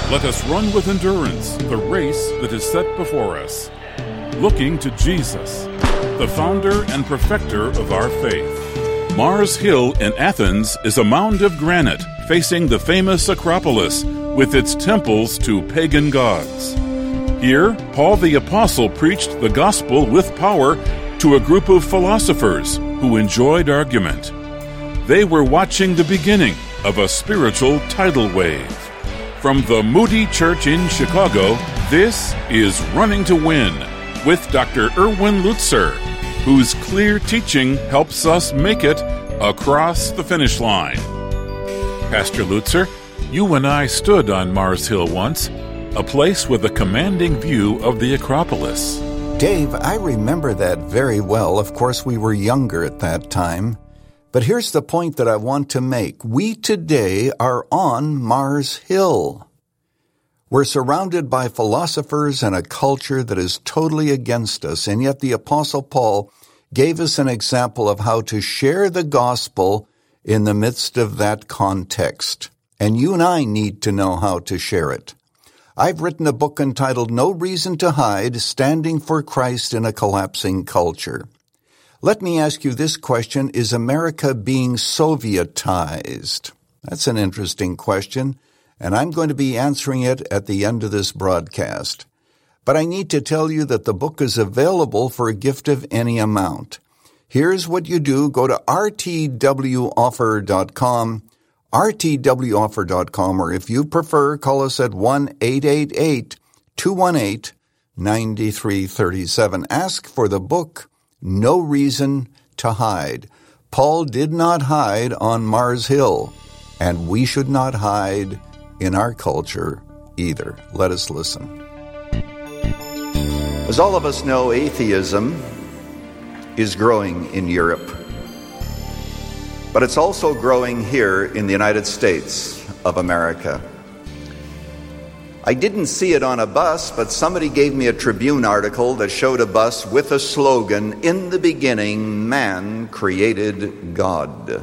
Let us run with endurance the race that is set before us, looking to Jesus, the founder and perfecter of our faith. Mars Hill in Athens is a mound of granite facing the famous Acropolis with its temples to pagan gods. Here, Paul the Apostle preached the gospel with power to a group of philosophers who enjoyed argument. They were watching the beginning of a spiritual tidal wave. From the Moody Church in Chicago, this is Running to Win with Dr. Erwin Lutzer, whose clear teaching helps us make it across the finish line. Pastor Lutzer, you and I stood on Mars Hill once, a place with a commanding view of the Acropolis. Dave, I remember that very well. Of course, we were younger at that time. But here's the point that I want to make. We today are on Mars Hill. We're surrounded by philosophers and a culture that is totally against us, and yet the Apostle Paul gave us an example of how to share the gospel in the midst of that context. And you and I need to know how to share it. I've written a book entitled No Reason to Hide, Standing for Christ in a Collapsing Culture. Let me ask you this question: is America being Sovietized? That's an interesting question, and I'm going to be answering it at the end of this broadcast. But I need to tell you that the book is available for a gift of any amount. Here's what you do. Go to rtwoffer.com, rtwoffer.com, or if you prefer, call us at 1-888-218-9337. Ask for the book, No Reason to Hide. Paul did not hide on Mars Hill, and we should not hide in our culture either. Let us listen. As all of us know, atheism is growing in Europe, but it's also growing here in the United States of America. I didn't see it on a bus, but somebody gave me a Tribune article that showed a bus with a slogan, "In the beginning, man created God."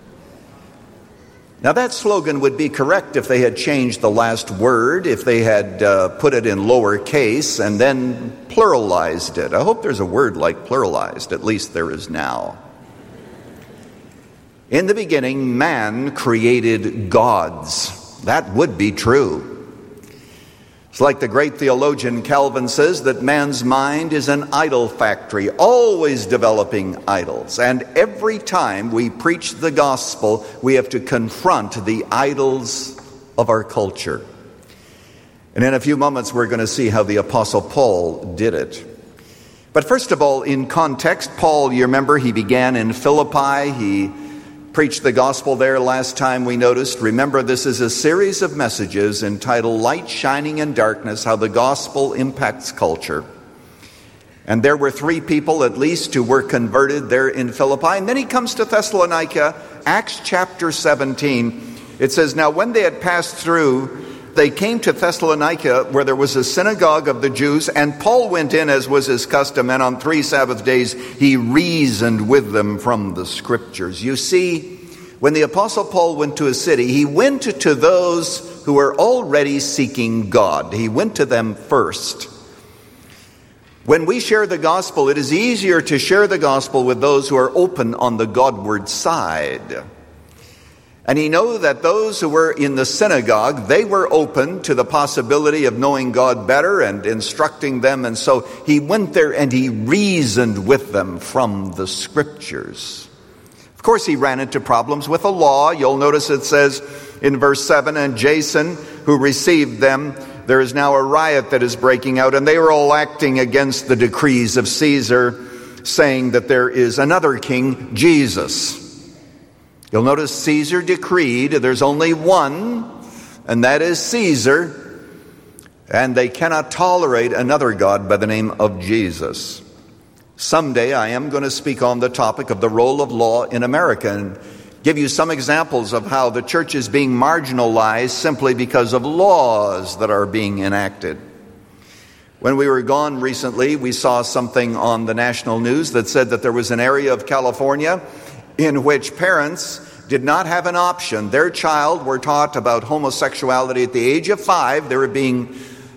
Now that slogan would be correct if they had changed the last word, if they had put it in lowercase and then pluralized it. I hope there's a word like pluralized, at least there is now. In the beginning, man created gods. That would be true. It's like the great theologian Calvin says that man's mind is an idol factory, always developing idols. And every time we preach the gospel, we have to confront the idols of our culture. And in a few moments, we're going to see how the Apostle Paul did it. But first of all, in context, Paul, you remember, he began in Philippi. He preached the gospel there last time we noticed. Remember, this is a series of messages entitled Light Shining in Darkness, How the Gospel Impacts Culture. And there were 3 people at least who were converted there in Philippi. And then he comes to Thessalonica, Acts chapter 17. It says, "Now when they had passed through, they came to Thessalonica, where there was a synagogue of the Jews, and Paul went in as was his custom, and on 3 Sabbath days he reasoned with them from the Scriptures." You see, when the Apostle Paul went to a city, he went to those who were already seeking God. He went to them first. When we share the gospel, it is easier to share the gospel with those who are open on the Godward side. And he knew that those who were in the synagogue, they were open to the possibility of knowing God better and instructing them. And so he went there and he reasoned with them from the Scriptures. Of course, he ran into problems with the law. You'll notice it says in verse 7, "And Jason, who received them, there is now a riot that is breaking out, and they were all acting against the decrees of Caesar, saying that there is another king, Jesus." You'll notice Caesar decreed, there's only one, and that is Caesar, and they cannot tolerate another god by the name of Jesus. Someday I am going to speak on the topic of the role of law in America and give you some examples of how the church is being marginalized simply because of laws that are being enacted. When we were gone recently, we saw something on the national news that said that there was an area of California in which parents did not have an option. Their child were taught about homosexuality at the age of 5. They were being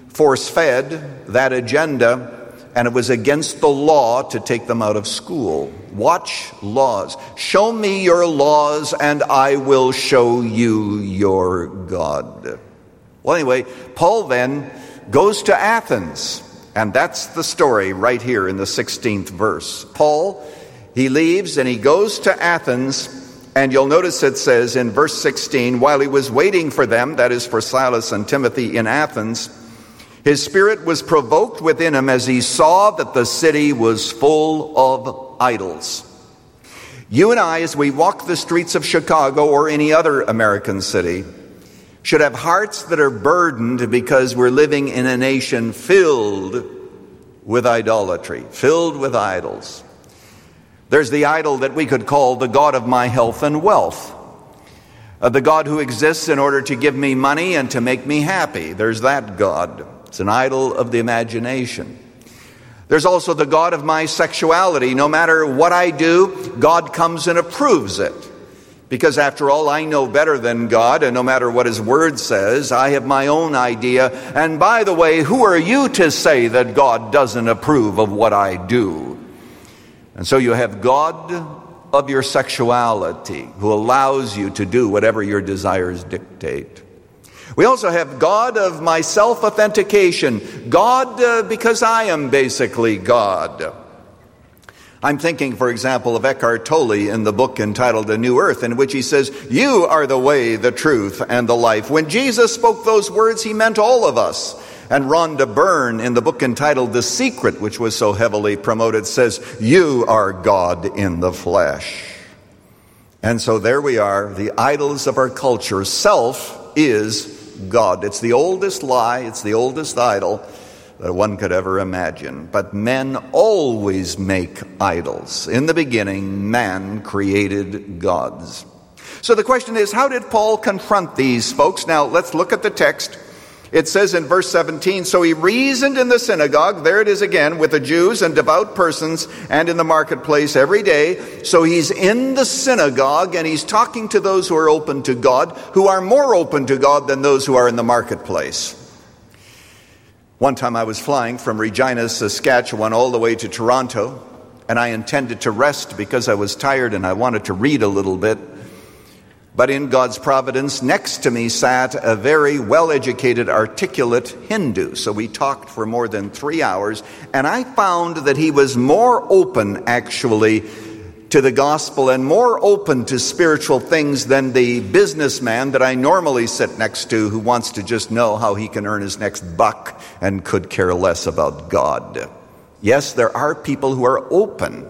force-fed that agenda, and it was against the law to take them out of school. Watch laws. Show me your laws, and I will show you your God. Well, anyway, Paul then goes to Athens, and that's the story right here in the 16th verse. Paul, he leaves and he goes to Athens, and you'll notice it says in verse 16, while he was waiting for them, that is for Silas and Timothy in Athens, his spirit was provoked within him as he saw that the city was full of idols. You and I, as we walk the streets of Chicago or any other American city, should have hearts that are burdened because we're living in a nation filled with idolatry, filled with idols. There's the idol that we could call the God of my health and wealth, the God who exists in order to give me money and to make me happy. There's that God. It's an idol of the imagination. There's also the God of my sexuality. No matter what I do, God comes and approves it. Because after all, I know better than God, and no matter what His Word says, I have my own idea. And by the way, who are you to say that God doesn't approve of what I do? And so you have God of your sexuality, who allows you to do whatever your desires dictate. We also have God of my self-authentication. God because I am basically God. I'm thinking, for example, of Eckhart Tolle in the book entitled A New Earth, in which he says, you are the way, the truth, and the life. When Jesus spoke those words, he meant all of us. And Rhonda Byrne, in the book entitled The Secret, which was so heavily promoted, says, you are God in the flesh. And so there we are, the idols of our culture. Self is God. It's the oldest lie, it's the oldest idol that one could ever imagine. But men always make idols. In the beginning, man created gods. So the question is, how did Paul confront these folks? Now, let's look at the text. It says in verse 17, so he reasoned in the synagogue, there it is again, with the Jews and devout persons and in the marketplace every day. So he's in the synagogue and he's talking to those who are open to God, who are more open to God than those who are in the marketplace. One time I was flying from Regina, Saskatchewan, all the way to Toronto, and I intended to rest because I was tired and I wanted to read a little bit. But in God's providence, next to me sat a very well-educated, articulate Hindu. So we talked for more than 3 hours, and I found that he was more open, actually, to the gospel and more open to spiritual things than the businessman that I normally sit next to who wants to just know how he can earn his next buck and could care less about God. Yes, there are people who are open.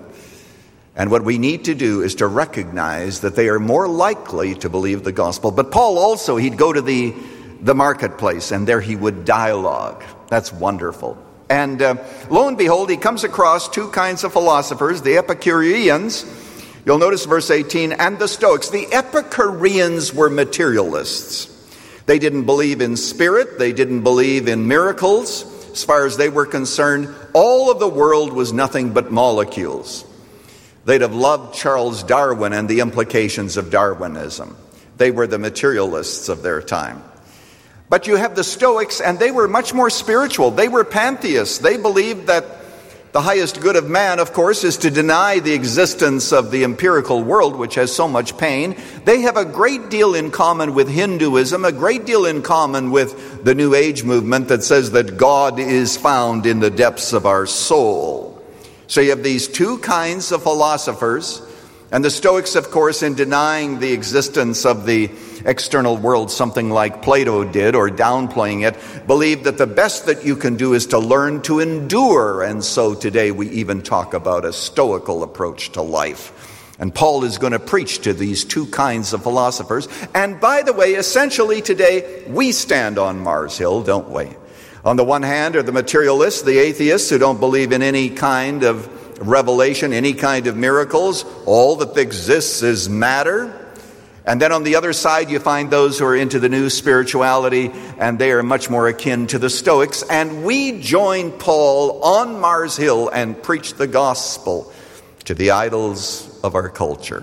And what we need to do is to recognize that they are more likely to believe the gospel. But Paul also, he'd go to the marketplace, and there he would dialogue. That's wonderful. And lo and behold, he comes across two kinds of philosophers, the Epicureans. You'll notice verse 18, and the Stoics. The Epicureans were materialists. They didn't believe in spirit. They didn't believe in miracles. As far as they were concerned, all of the world was nothing but molecules. They'd have loved Charles Darwin and the implications of Darwinism. They were the materialists of their time. But you have the Stoics, and they were much more spiritual. They were pantheists. They believed that the highest good of man, of course, is to deny the existence of the empirical world, which has so much pain. They have a great deal in common with Hinduism, a great deal in common with the New Age movement that says that God is found in the depths of our soul. So you have these two kinds of philosophers, and the Stoics, of course, in denying the existence of the external world, something like Plato did, or downplaying it, believed that the best that you can do is to learn to endure. And so today we even talk about a stoical approach to life. And Paul is going to preach to these two kinds of philosophers. And by the way, essentially today, we stand on Mars Hill, don't we? On the one hand are the materialists, the atheists, who don't believe in any kind of revelation, any kind of miracles. All that exists is matter. And then on the other side, you find those who are into the new spirituality, and they are much more akin to the Stoics. And we join Paul on Mars Hill and preach the gospel to the idols of our culture.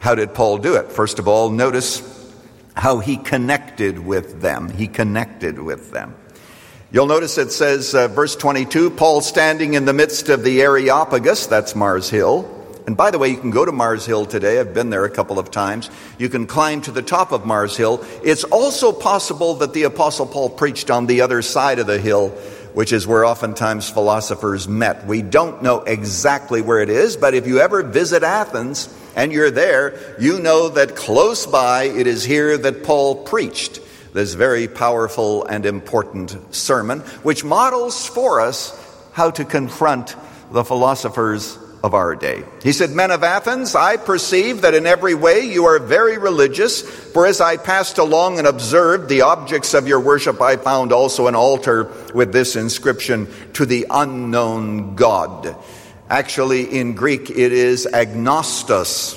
How did Paul do it? First of all, notice how he connected with them. He connected with them. You'll notice it says, verse 22, Paul standing in the midst of the Areopagus, that's Mars Hill. And by the way, you can go to Mars Hill today. I've been there a couple of times. You can climb to the top of Mars Hill. It's also possible that the Apostle Paul preached on the other side of the hill, which is where oftentimes philosophers met. We don't know exactly where it is, but if you ever visit Athens and you're there, you know that close by it is here that Paul preached this very powerful and important sermon, which models for us how to confront the philosophers of our day. He said, "Men of Athens, I perceive that in every way you are very religious, for as I passed along and observed the objects of your worship, I found also an altar with this inscription, 'To the unknown God.'" Actually, in Greek, it is agnostos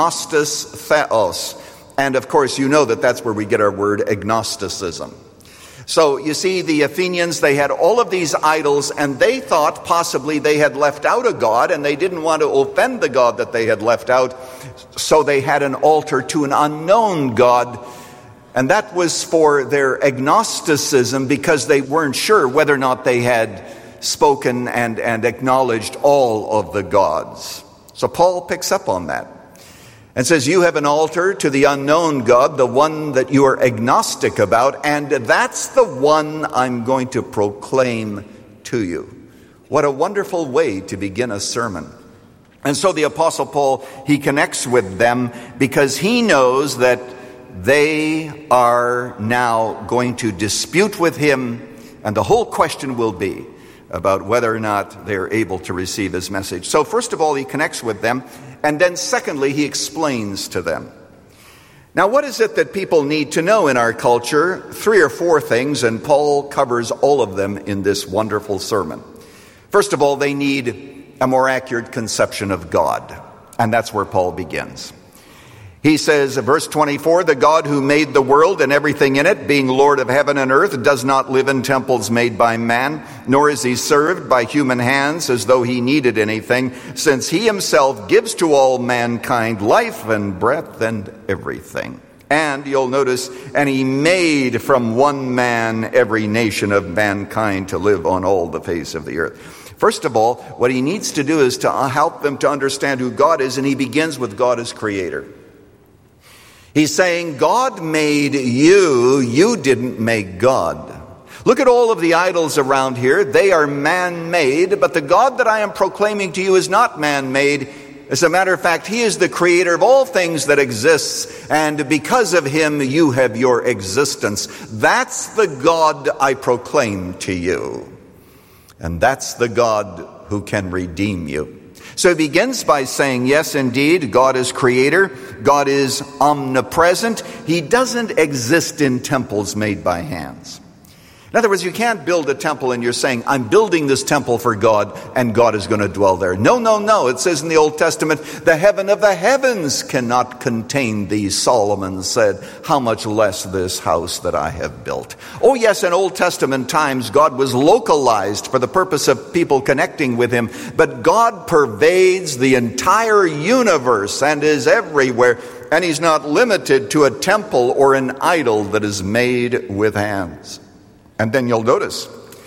theos. And of course, you know that that's where we get our word agnosticism. So you see, the Athenians, they had all of these idols, and they thought possibly they had left out a god, and they didn't want to offend the god that they had left out, so they had an altar to an unknown god, and that was for their agnosticism, because they weren't sure whether or not they had spoken and acknowledged all of the gods. So Paul picks up on that and says, you have an altar to the unknown God, the one that you are agnostic about, and that's the one I'm going to proclaim to you. What a wonderful way to begin a sermon. And so the Apostle Paul, he connects with them because he knows that they are now going to dispute with him, and the whole question will be about whether or not they're able to receive his message. So first of all, he connects with them, and then secondly, he explains to them. Now, what is it that people need to know in our culture? 3 or 4 things, and Paul covers all of them in this wonderful sermon. First of all, they need a more accurate conception of God, and that's where Paul begins. He says, verse 24, the God who made the world and everything in it, being Lord of heaven and earth, does not live in temples made by man, nor is he served by human hands as though he needed anything, since he himself gives to all mankind life and breath and everything. And you'll notice, and he made from one man every nation of mankind to live on all the face of the earth. First of all, what he needs to do is to help them to understand who God is, and he begins with God as creator. He's saying, God made you, you didn't make God. Look at all of the idols around here. They are man-made, but the God that I am proclaiming to you is not man-made. As a matter of fact, he is the creator of all things that exists, and because of him, you have your existence. That's the God I proclaim to you. And that's the God who can redeem you. So he begins by saying, yes, indeed, God is creator. God is omnipresent. He doesn't exist in temples made by hands. In other words, you can't build a temple and you're saying, I'm building this temple for God and God is going to dwell there. No, no, no. It says in the Old Testament, the heaven of the heavens cannot contain thee, Solomon said, how much less this house that I have built. Oh yes, in Old Testament times, God was localized for the purpose of people connecting with him, but God pervades the entire universe and is everywhere, and he's not limited to a temple or an idol that is made with hands. And then you'll notice,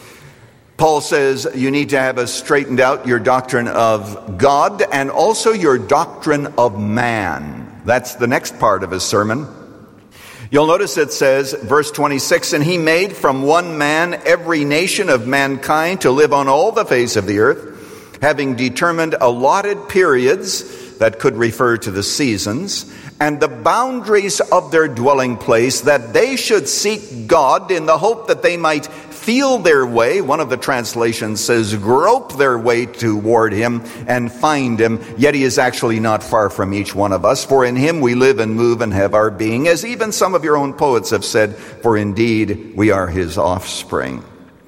Paul says you need to have straightened out your doctrine of God and also your doctrine of man. That's the next part of his sermon. You'll notice it says, verse 26, and he made from one man every nation of mankind to live on all the face of the earth, having determined allotted periods that could refer to the seasons, and the boundaries of their dwelling place, that they should seek God in the hope that they might feel their way. One of the translations says, grope their way toward him and find him. Yet he is actually not far from each one of us. For in him we live and move and have our being, as even some of your own poets have said, for indeed we are his offspring.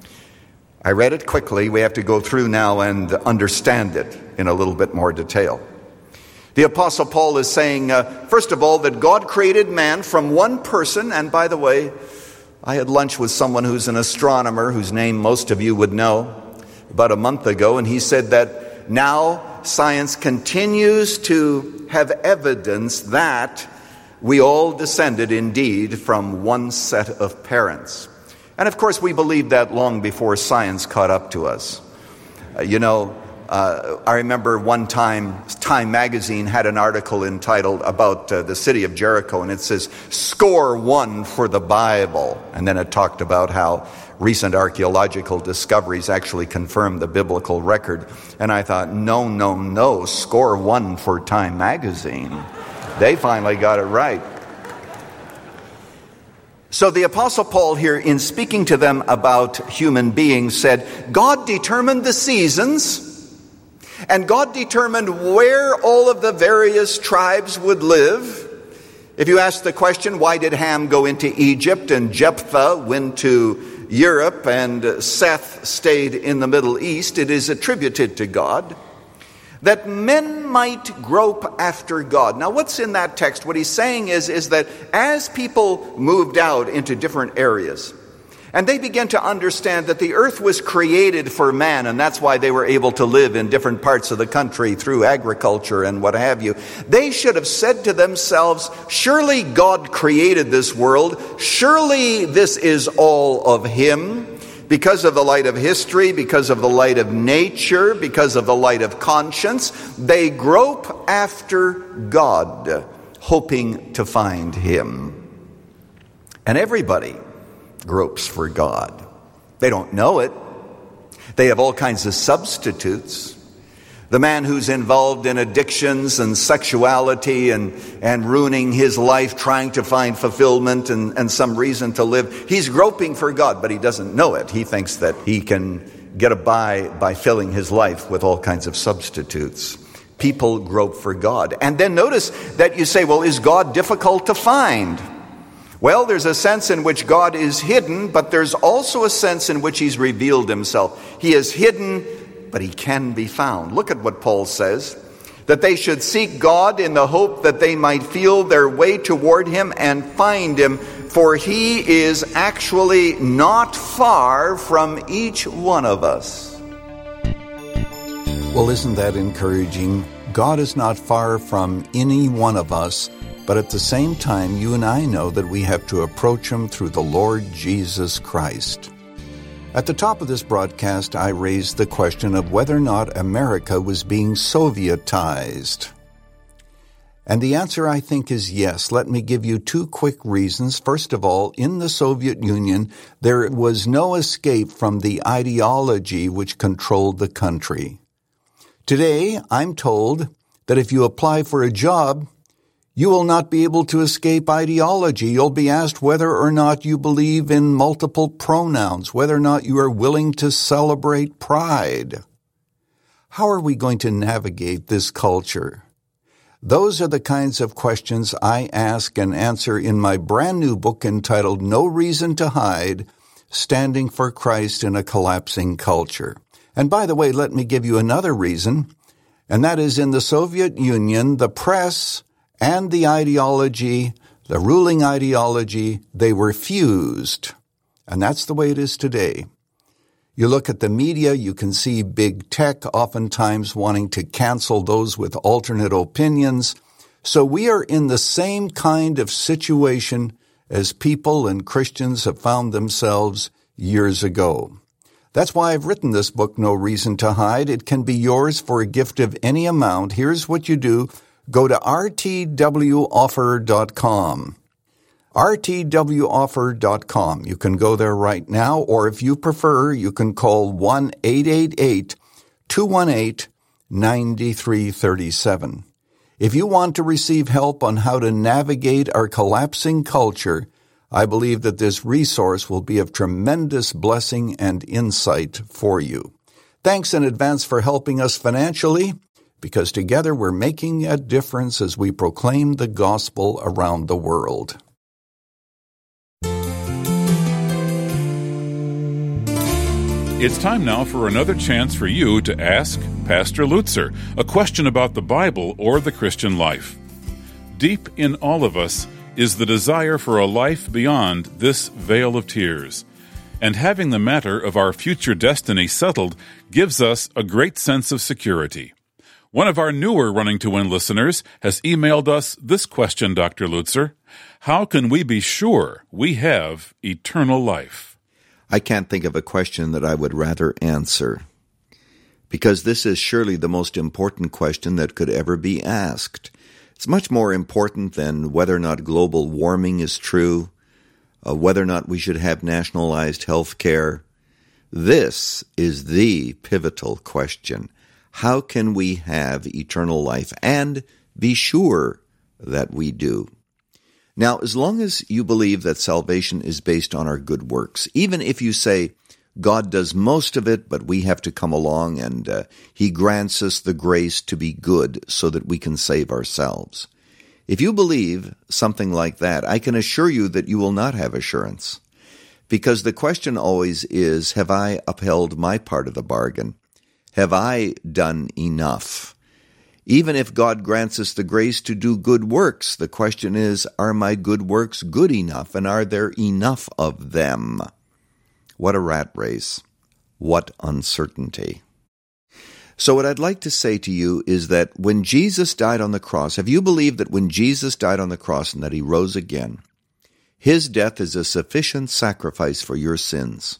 I read it quickly. We have to go through now and understand it in a little bit more detail. The Apostle Paul is saying, first of all, that God created man from one person. And by the way, I had lunch with someone who's an astronomer, whose name most of you would know, about a month ago. And he said that now science continues to have evidence that we all descended indeed from one set of parents. And of course, we believed that long before science caught up to us. I remember one time, Time magazine had an article entitled about the city of Jericho, and it says, "Score one for the Bible." And then it talked about how recent archaeological discoveries actually confirm the biblical record. And I thought, no, score one for Time magazine. They finally got it right. So the Apostle Paul here, in speaking to them about human beings, said, God determined the seasons, and God determined where all of the various tribes would live. If you ask the question, why did Ham go into Egypt and Jephthah went to Europe and Seth stayed in the Middle East, it is attributed to God, that men might grope after God. Now, what's in that text? What he's saying is that as people moved out into different areas, and they began to understand that the earth was created for man, and that's why they were able to live in different parts of the country through agriculture and what have you, they should have said to themselves, surely God created this world, surely this is all of Him. Because of the light of history, because of the light of nature, because of the light of conscience, they grope after God, hoping to find Him. And everybody gropes for God. They don't know it. They have all kinds of substitutes. The man who's involved in addictions and sexuality and ruining his life, trying to find fulfillment and some reason to live, he's groping for God, but he doesn't know it. He thinks that he can get by filling his life with all kinds of substitutes. People grope for God. And then notice that you say, well, is God difficult to find? Well, there's a sense in which God is hidden, but there's also a sense in which He's revealed Himself. He is hidden, but He can be found. Look at what Paul says, that they should seek God in the hope that they might feel their way toward Him and find Him, for He is actually not far from each one of us. Well, isn't that encouraging? God is not far from any one of us, but at the same time, you and I know that we have to approach Him through the Lord Jesus Christ. At the top of this broadcast, I raised the question of whether or not America was being Sovietized. And the answer, I think, is yes. Let me give you two quick reasons. First of all, in the Soviet Union, there was no escape from the ideology which controlled the country. Today, I'm told that if you apply for a job, you will not be able to escape ideology. You'll be asked whether or not you believe in multiple pronouns, whether or not you are willing to celebrate pride. How are we going to navigate this culture? Those are the kinds of questions I ask and answer in my brand new book entitled No Reason to Hide, Standing for Christ in a Collapsing Culture. And by the way, let me give you another reason, and that is in the Soviet Union, the press and the ideology, the ruling ideology, they were fused. And that's the way it is today. You look at the media, you can see big tech oftentimes wanting to cancel those with alternate opinions. So we are in the same kind of situation as people and Christians have found themselves years ago. That's why I've written this book, No Reason to Hide. It can be yours for a gift of any amount. Here's what you do. Go to rtwoffer.com. rtwoffer.com. You can go there right now, or if you prefer, you can call 1-888-218-9337. If you want to receive help on how to navigate our collapsing culture, I believe that this resource will be of tremendous blessing and insight for you. Thanks in advance for helping us financially, because together we're making a difference as we proclaim the gospel around the world. It's time now for another chance for you to ask Pastor Lutzer a question about the Bible or the Christian life. Deep in all of us is the desire for a life beyond this vale of tears, and having the matter of our future destiny settled gives us a great sense of security. One of our newer Running to Win listeners has emailed us this question, Dr. Lutzer. How can we be sure we have eternal life? I can't think of a question that I would rather answer, because this is surely the most important question that could ever be asked. It's much more important than whether or not global warming is true, whether or not we should have nationalized health care. This is the pivotal question. How can we have eternal life and be sure that we do? Now, as long as you believe that salvation is based on our good works, even if you say God does most of it, but we have to come along and He grants us the grace to be good so that we can save ourselves. If you believe something like that, I can assure you that you will not have assurance. Because the question always is, have I upheld my part of the bargain? Have I done enough? Even if God grants us the grace to do good works, the question is, are my good works good enough, and are there enough of them? What a rat race. What uncertainty. So what I'd like to say to you is that when Jesus died on the cross, have you believed that when Jesus died on the cross and that He rose again, His death is a sufficient sacrifice for your sins,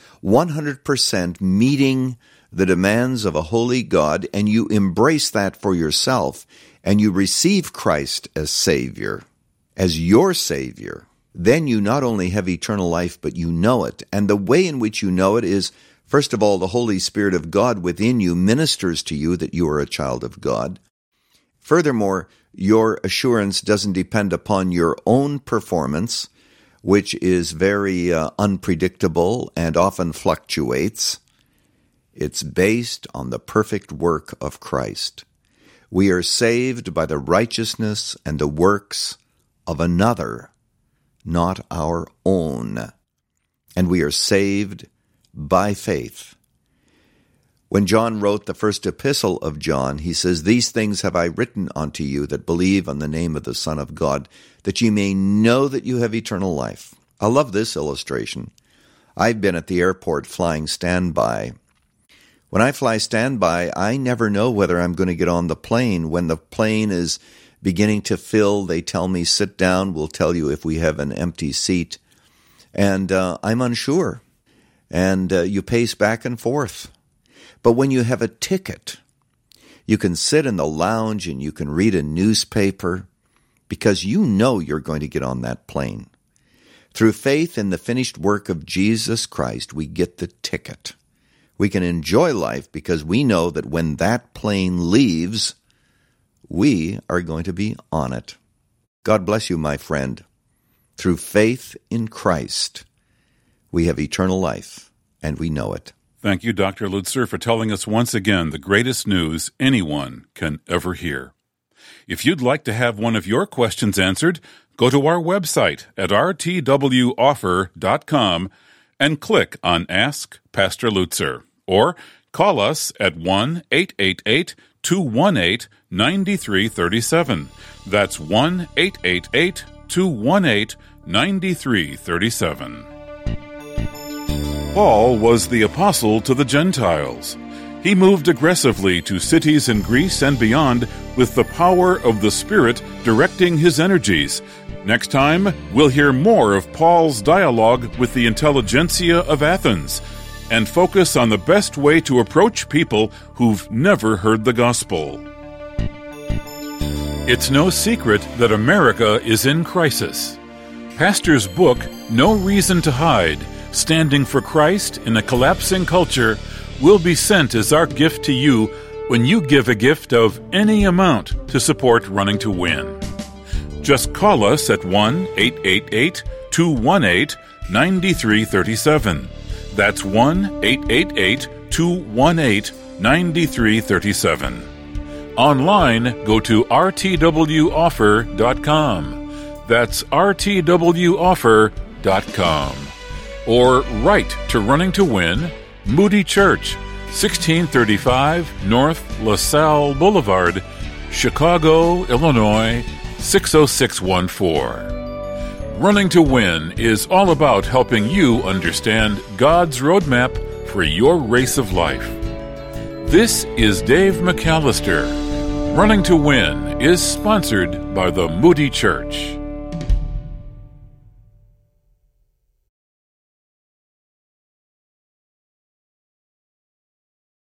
100% meeting the demands of a holy God, and you embrace that for yourself, and you receive Christ as Savior, as your Savior, then you not only have eternal life, but you know it. And the way in which you know it is, first of all, the Holy Spirit of God within you ministers to you that you are a child of God. Furthermore, your assurance doesn't depend upon your own performance, which is very unpredictable and often fluctuates. It's based on the perfect work of Christ. We are saved by the righteousness and the works of another, not our own. And we are saved by faith. When John wrote the first epistle of John, he says, "These things have I written unto you that believe on the name of the Son of God, that ye may know that you have eternal life." I love this illustration. I've been at the airport flying standby. When I fly standby, I never know whether I'm going to get on the plane. When the plane is beginning to fill, they tell me, sit down, we'll tell you if we have an empty seat. And I'm unsure. And you pace back and forth. But when you have a ticket, you can sit in the lounge and you can read a newspaper because you know you're going to get on that plane. Through faith in the finished work of Jesus Christ, we get the ticket. We can enjoy life because we know that when that plane leaves, we are going to be on it. God bless you, my friend. Through faith in Christ, we have eternal life, and we know it. Thank you, Dr. Lutzer, for telling us once again the greatest news anyone can ever hear. If you'd like to have one of your questions answered, go to our website at rtwoffer.com and click on Ask Pastor Lutzer. Or call us at 1-888-218-9337. That's 1-888-218-9337. Paul was the apostle to the Gentiles. He moved aggressively to cities in Greece and beyond with the power of the Spirit directing his energies. Next time, we'll hear more of Paul's dialogue with the intelligentsia of Athens and focus on the best way to approach people who've never heard the gospel. It's no secret that America is in crisis. Pastor's book, No Reason to Hide, Standing for Christ in a Collapsing Culture, will be sent as our gift to you when you give a gift of any amount to support Running to Win. Just call us at 1-888-218-9337. That's 1-888-218-9337. Online, go to rtwoffer.com. That's rtwoffer.com. Or write to Running to Win, Moody Church, 1635 North LaSalle Boulevard, Chicago, Illinois, 60614. Running to Win is all about helping you understand God's roadmap for your race of life. This is Dave McAllister. Running to Win is sponsored by the Moody Church.